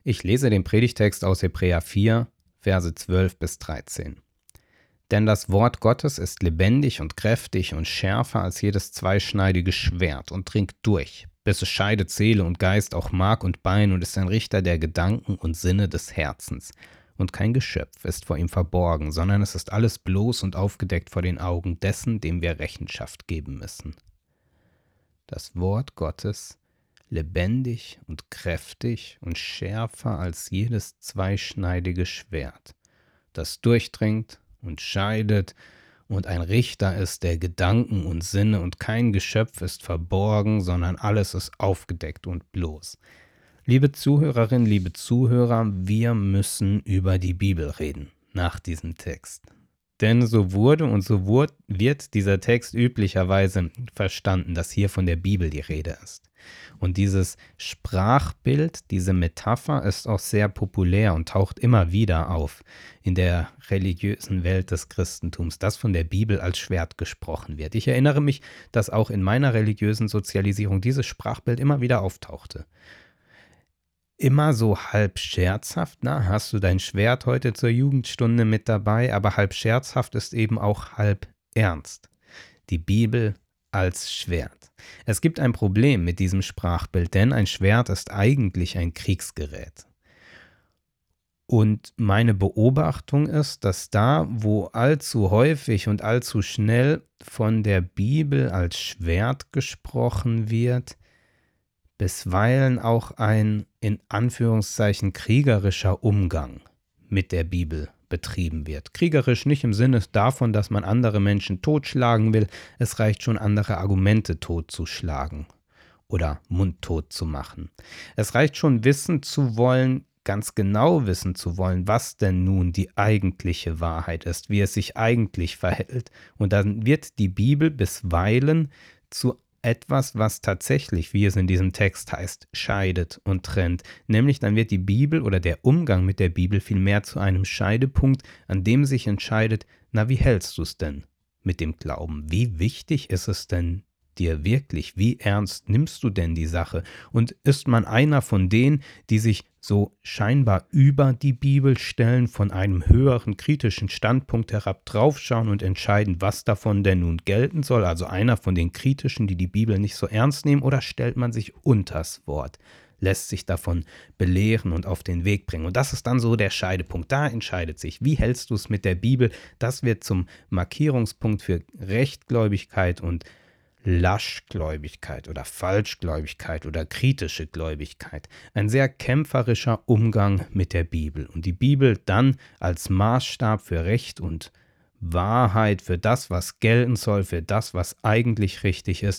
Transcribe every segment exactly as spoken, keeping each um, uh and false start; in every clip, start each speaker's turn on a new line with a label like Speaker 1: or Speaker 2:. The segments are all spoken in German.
Speaker 1: Ich lese den Predigtext aus Hebräer vier, Verse zwölf bis dreizehn. Denn das Wort Gottes ist lebendig und kräftig und schärfer als jedes zweischneidige Schwert und dringt durch, bis es scheidet Seele und Geist, auch Mark und Bein, und ist ein Richter der Gedanken und Sinne des Herzens. Und kein Geschöpf ist vor ihm verborgen, sondern es ist alles bloß und aufgedeckt vor den Augen dessen, dem wir Rechenschaft geben müssen. Das Wort Gottes, lebendig und kräftig und schärfer als jedes zweischneidige Schwert, das durchdringt und scheidet und ein Richter ist der Gedanken und Sinne, und kein Geschöpf ist verborgen, sondern alles ist aufgedeckt und bloß. Liebe Zuhörerinnen, liebe Zuhörer, wir müssen über die Bibel reden nach diesem Text. Denn so wurde und so wird dieser Text üblicherweise verstanden, dass hier von der Bibel die Rede ist. Und dieses Sprachbild, diese Metapher ist auch sehr populär und taucht immer wieder auf in der religiösen Welt des Christentums, dass von der Bibel als Schwert gesprochen wird. Ich erinnere mich, dass auch in meiner religiösen Sozialisierung dieses Sprachbild immer wieder auftauchte. Immer so halb scherzhaft, na, hast du dein Schwert heute zur Jugendstunde mit dabei, aber halb scherzhaft ist eben auch halb ernst. Die Bibel als Schwert. Es gibt ein Problem mit diesem Sprachbild, denn ein Schwert ist eigentlich ein Kriegsgerät. Und meine Beobachtung ist, dass da, wo allzu häufig und allzu schnell von der Bibel als Schwert gesprochen wird, bisweilen auch ein in Anführungszeichen kriegerischer Umgang mit der Bibel betrieben wird. Kriegerisch nicht im Sinne davon, dass man andere Menschen totschlagen will, es reicht schon, andere Argumente totzuschlagen oder mundtot zu machen. Es reicht schon, wissen zu wollen, ganz genau wissen zu wollen, was denn nun die eigentliche Wahrheit ist, wie es sich eigentlich verhält. Und dann wird die Bibel bisweilen zu etwas, was tatsächlich, wie es in diesem Text heißt, scheidet und trennt. Nämlich dann wird die Bibel oder der Umgang mit der Bibel vielmehr zu einem Scheidepunkt, an dem sich entscheidet, na, wie hältst du es denn mit dem Glauben? Wie wichtig ist es denn dir wirklich? Wie ernst nimmst du denn die Sache? Und ist man einer von denen, die sich so scheinbar über die Bibel stellen, von einem höheren kritischen Standpunkt herab draufschauen und entscheiden, was davon denn nun gelten soll? Also einer von den Kritischen, die die Bibel nicht so ernst nehmen, oder stellt man sich unters Wort, lässt sich davon belehren und auf den Weg bringen? Und das ist dann so der Scheidepunkt. Da entscheidet sich, wie hältst du es mit der Bibel? Das wird zum Markierungspunkt für Rechtgläubigkeit und Laschgläubigkeit oder Falschgläubigkeit oder kritische Gläubigkeit. Ein sehr kämpferischer Umgang mit der Bibel. Und die Bibel dann als Maßstab für Recht und Wahrheit, für das, was gelten soll, für das, was eigentlich richtig ist,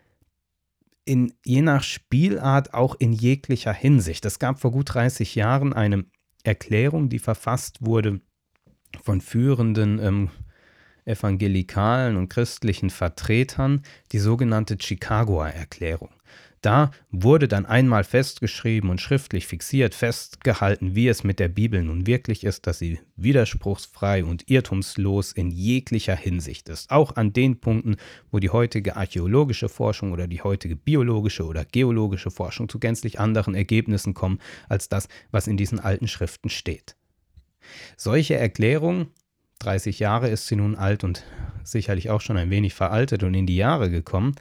Speaker 1: in je nach Spielart auch in jeglicher Hinsicht. Es gab vor gut dreißig Jahren eine Erklärung, die verfasst wurde von führenden ähm, evangelikalen und christlichen Vertretern, die sogenannte Chicagoer Erklärung. Da wurde dann einmal festgeschrieben und schriftlich fixiert, festgehalten, wie es mit der Bibel nun wirklich ist, dass sie widerspruchsfrei und irrtumslos in jeglicher Hinsicht ist. Auch an den Punkten, wo die heutige archäologische Forschung oder die heutige biologische oder geologische Forschung zu gänzlich anderen Ergebnissen kommen, als das, was in diesen alten Schriften steht. Solche Erklärungen, dreißig Jahre ist sie nun alt und sicherlich auch schon ein wenig veraltet und in die Jahre gekommen.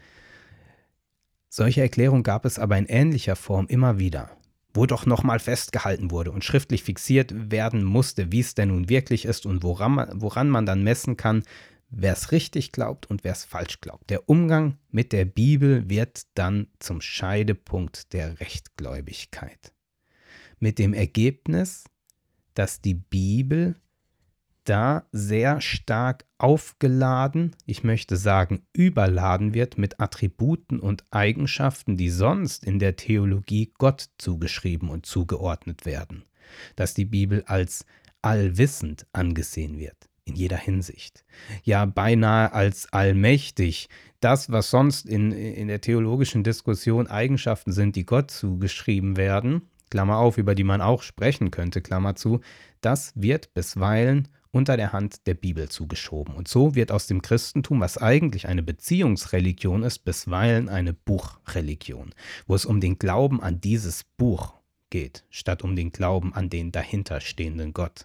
Speaker 1: Solche Erklärungen gab es aber in ähnlicher Form immer wieder, wo doch nochmal festgehalten wurde und schriftlich fixiert werden musste, wie es denn nun wirklich ist und woran man, woran man dann messen kann, wer es richtig glaubt und wer es falsch glaubt. Der Umgang mit der Bibel wird dann zum Scheidepunkt der Rechtgläubigkeit. Mit dem Ergebnis, dass die Bibel da sehr stark aufgeladen, ich möchte sagen überladen wird mit Attributen und Eigenschaften, die sonst in der Theologie Gott zugeschrieben und zugeordnet werden. Dass die Bibel als allwissend angesehen wird, in jeder Hinsicht. Ja, beinahe als allmächtig. Das, was sonst in, in der theologischen Diskussion Eigenschaften sind, die Gott zugeschrieben werden, Klammer auf, über die man auch sprechen könnte, Klammer zu, das wird bisweilen unter der Hand der Bibel zugeschoben. Und so wird aus dem Christentum, was eigentlich eine Beziehungsreligion ist, bisweilen eine Buchreligion, wo es um den Glauben an dieses Buch geht, statt um den Glauben an den dahinterstehenden Gott.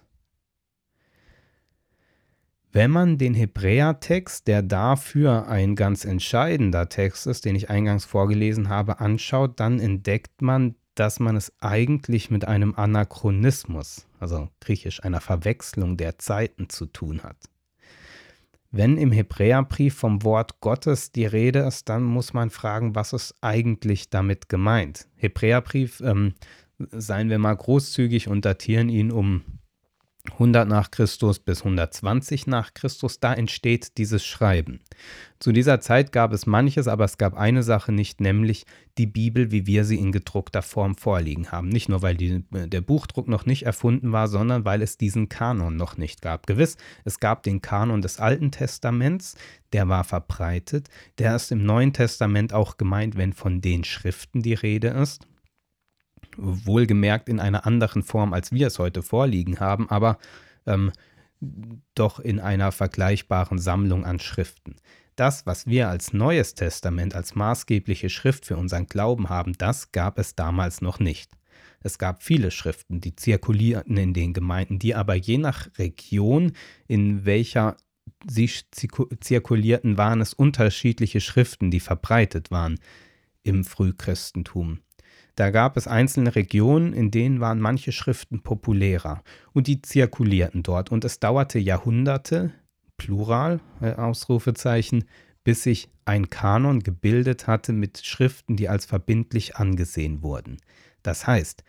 Speaker 1: Wenn man den Hebräertext, der dafür ein ganz entscheidender Text ist, den ich eingangs vorgelesen habe, anschaut, dann entdeckt man, dass man es eigentlich mit einem Anachronismus, also griechisch einer Verwechslung der Zeiten, zu tun hat. Wenn im Hebräerbrief vom Wort Gottes die Rede ist, dann muss man fragen, was ist eigentlich damit gemeint? Hebräerbrief, ähm, seien wir mal großzügig und datieren ihn um hundert nach Christus bis hundertzwanzig nach Christus, da entsteht dieses Schreiben. Zu dieser Zeit gab es manches, aber es gab eine Sache nicht, nämlich die Bibel, wie wir sie in gedruckter Form vorliegen haben. Nicht nur, weil die, der Buchdruck noch nicht erfunden war, sondern weil es diesen Kanon noch nicht gab. Gewiss, es gab den Kanon des Alten Testaments, der war verbreitet. Der ist im Neuen Testament auch gemeint, wenn von den Schriften die Rede ist. Wohlgemerkt in einer anderen Form, als wir es heute vorliegen haben, aber ähm, doch in einer vergleichbaren Sammlung an Schriften. Das, was wir als Neues Testament, als maßgebliche Schrift für unseren Glauben haben, das gab es damals noch nicht. Es gab viele Schriften, die zirkulierten in den Gemeinden, die aber je nach Region, in welcher sie zirkulierten, waren es unterschiedliche Schriften, die verbreitet waren im Frühchristentum. Da gab es einzelne Regionen, in denen waren manche Schriften populärer und die zirkulierten dort. Und es dauerte Jahrhunderte, Plural, äh, Ausrufezeichen, bis sich ein Kanon gebildet hatte mit Schriften, die als verbindlich angesehen wurden. Das heißt,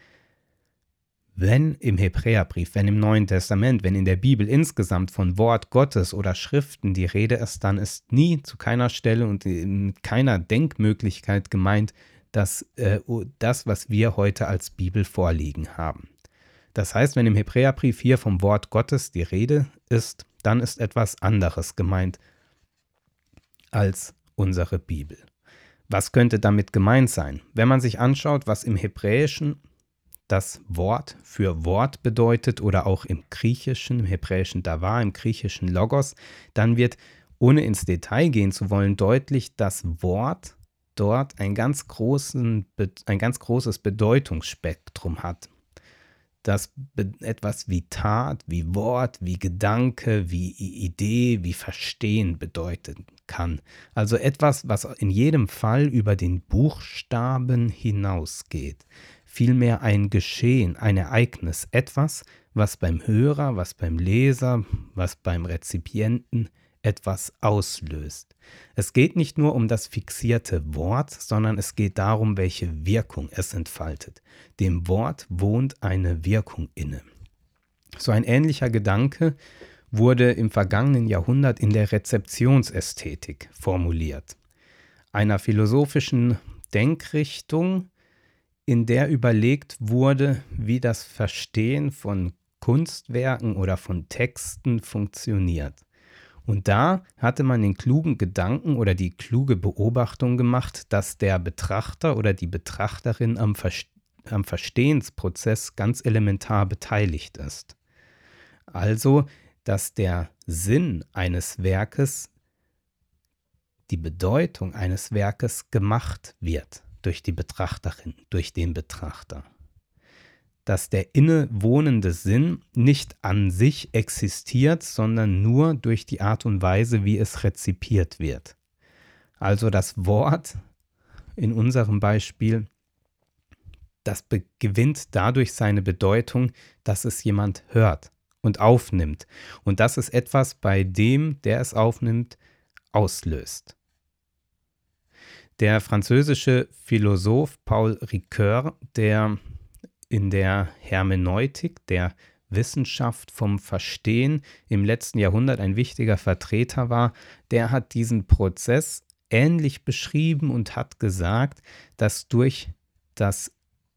Speaker 1: wenn im Hebräerbrief, wenn im Neuen Testament, wenn in der Bibel insgesamt von Wort Gottes oder Schriften die Rede ist, dann ist nie zu keiner Stelle und in keiner Denkmöglichkeit gemeint, dass äh, das, was wir heute als Bibel vorliegen haben. Das heißt, wenn im Hebräerbrief hier vom Wort Gottes die Rede ist, dann ist etwas anderes gemeint als unsere Bibel. Was könnte damit gemeint sein? Wenn man sich anschaut, was im Hebräischen das Wort für Wort bedeutet oder auch im Griechischen, im Hebräischen Davar, im Griechischen Logos, dann wird, ohne ins Detail gehen zu wollen, deutlich, das Wort dort ein ganz, großen, ein ganz großes Bedeutungsspektrum hat, das etwas wie Tat, wie Wort, wie Gedanke, wie Idee, wie Verstehen bedeuten kann. Also etwas, was in jedem Fall über den Buchstaben hinausgeht. Vielmehr ein Geschehen, ein Ereignis, etwas, was beim Hörer, was beim Leser, was beim Rezipienten etwas auslöst. Es geht nicht nur um das fixierte Wort, sondern es geht darum, welche Wirkung es entfaltet. Dem Wort wohnt eine Wirkung inne. So ein ähnlicher Gedanke wurde im vergangenen Jahrhundert in der Rezeptionsästhetik formuliert. Einer philosophischen Denkrichtung, in der überlegt wurde, wie das Verstehen von Kunstwerken oder von Texten funktioniert. Und da hatte man den klugen Gedanken oder die kluge Beobachtung gemacht, dass der Betrachter oder die Betrachterin am, Ver- am Verstehensprozess ganz elementar beteiligt ist. Also, dass der Sinn eines Werkes, die Bedeutung eines Werkes gemacht wird durch die Betrachterin, durch den Betrachter. Dass der innewohnende Sinn nicht an sich existiert, sondern nur durch die Art und Weise, wie es rezipiert wird. Also das Wort in unserem Beispiel, das be- gewinnt dadurch seine Bedeutung, dass es jemand hört und aufnimmt. Und dass es etwas bei dem, der es aufnimmt, auslöst. Der französische Philosoph Paul Ricoeur, der in der Hermeneutik, der Wissenschaft vom Verstehen im letzten Jahrhundert ein wichtiger Vertreter war, der hat diesen Prozess ähnlich beschrieben und hat gesagt, dass durch das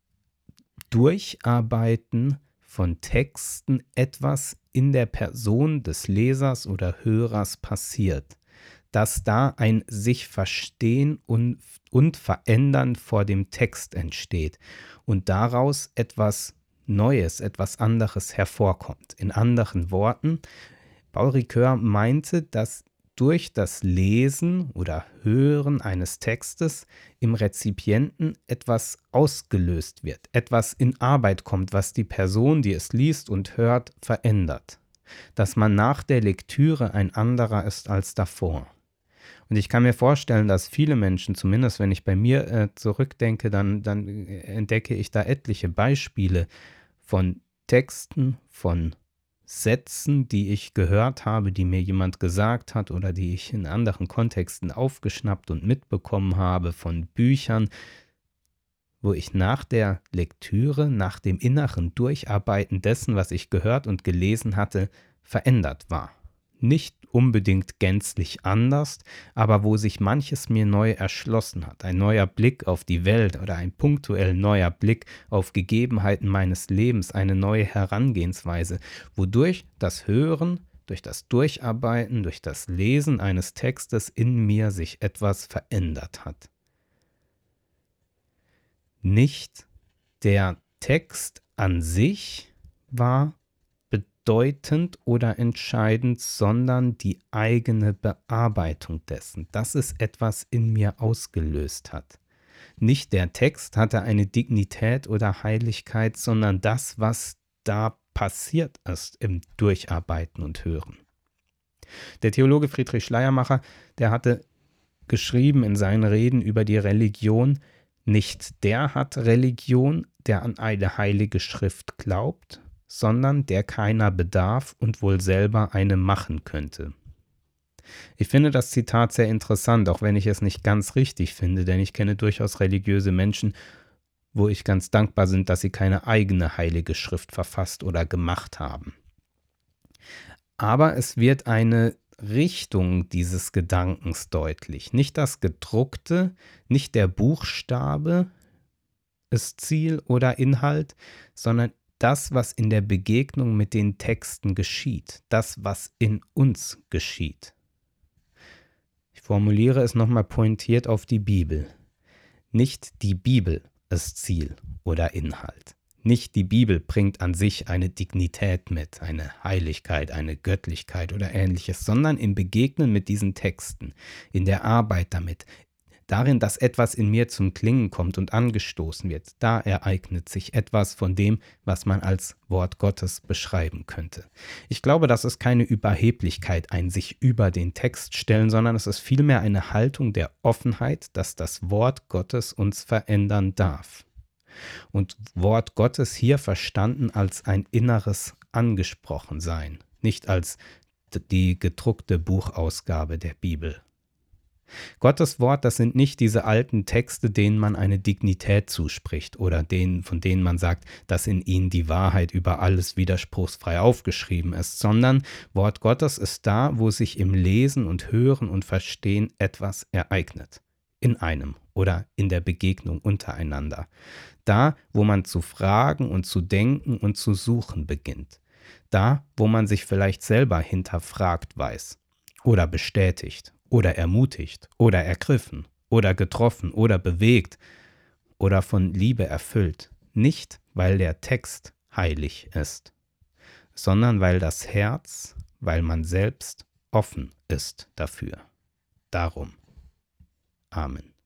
Speaker 1: Durcharbeiten von Texten etwas in der Person des Lesers oder Hörers passiert, dass da ein sich verstehen und, und verändern vor dem Text entsteht und daraus etwas Neues, etwas anderes hervorkommt. In anderen Worten, Paul Ricoeur meinte, dass durch das Lesen oder Hören eines Textes im Rezipienten etwas ausgelöst wird, etwas in Arbeit kommt, was die Person, die es liest und hört, verändert. Dass man nach der Lektüre ein anderer ist als davor. Und ich kann mir vorstellen, dass viele Menschen, zumindest wenn ich bei mir äh, zurückdenke, dann, dann entdecke ich da etliche Beispiele von Texten, von Sätzen, die ich gehört habe, die mir jemand gesagt hat oder die ich in anderen Kontexten aufgeschnappt und mitbekommen habe, von Büchern, wo ich nach der Lektüre, nach dem inneren Durcharbeiten dessen, was ich gehört und gelesen hatte, verändert war. Nicht unbedingt gänzlich anders, aber wo sich manches mir neu erschlossen hat. Ein neuer Blick auf die Welt oder ein punktuell neuer Blick auf Gegebenheiten meines Lebens, eine neue Herangehensweise, wodurch das Hören, durch das Durcharbeiten, durch das Lesen eines Textes in mir sich etwas verändert hat. Nicht der Text an sich war bedeutend oder entscheidend, sondern die eigene Bearbeitung dessen, dass es etwas in mir ausgelöst hat. Nicht der Text hatte eine Dignität oder Heiligkeit, sondern das, was da passiert ist im Durcharbeiten und Hören. Der Theologe Friedrich Schleiermacher, der hatte geschrieben in seinen Reden über die Religion: Nicht der hat Religion, der an eine heilige Schrift glaubt, sondern der keiner bedarf und wohl selber eine machen könnte. Ich finde das Zitat sehr interessant, auch wenn ich es nicht ganz richtig finde, denn ich kenne durchaus religiöse Menschen, wo ich ganz dankbar bin, dass sie keine eigene heilige Schrift verfasst oder gemacht haben. Aber es wird eine Richtung dieses Gedankens deutlich. Nicht das Gedruckte, nicht der Buchstabe ist Ziel oder Inhalt, sondern das, was in der Begegnung mit den Texten geschieht, das, was in uns geschieht. Ich formuliere es nochmal pointiert auf die Bibel. Nicht die Bibel ist Ziel oder Inhalt. Nicht die Bibel bringt an sich eine Dignität mit, eine Heiligkeit, eine Göttlichkeit oder Ähnliches, sondern im Begegnen mit diesen Texten, in der Arbeit damit, darin, dass etwas in mir zum Klingen kommt und angestoßen wird, da ereignet sich etwas von dem, was man als Wort Gottes beschreiben könnte. Ich glaube, das ist keine Überheblichkeit, ein sich über den Text stellen, sondern es ist vielmehr eine Haltung der Offenheit, dass das Wort Gottes uns verändern darf. Und Wort Gottes hier verstanden als ein inneres Angesprochensein, nicht als die gedruckte Buchausgabe der Bibel. Gottes Wort, das sind nicht diese alten Texte, denen man eine Dignität zuspricht oder denen, von denen man sagt, dass in ihnen die Wahrheit über alles widerspruchsfrei aufgeschrieben ist, sondern Wort Gottes ist da, wo sich im Lesen und Hören und Verstehen etwas ereignet. In einem oder in der Begegnung untereinander. Da, wo man zu fragen und zu denken und zu suchen beginnt. Da, wo man sich vielleicht selber hinterfragt weiß oder bestätigt oder ermutigt oder ergriffen oder getroffen oder bewegt oder von Liebe erfüllt. Nicht, weil der Text heilig ist, sondern weil das Herz, weil man selbst offen ist dafür. Darum. Amen.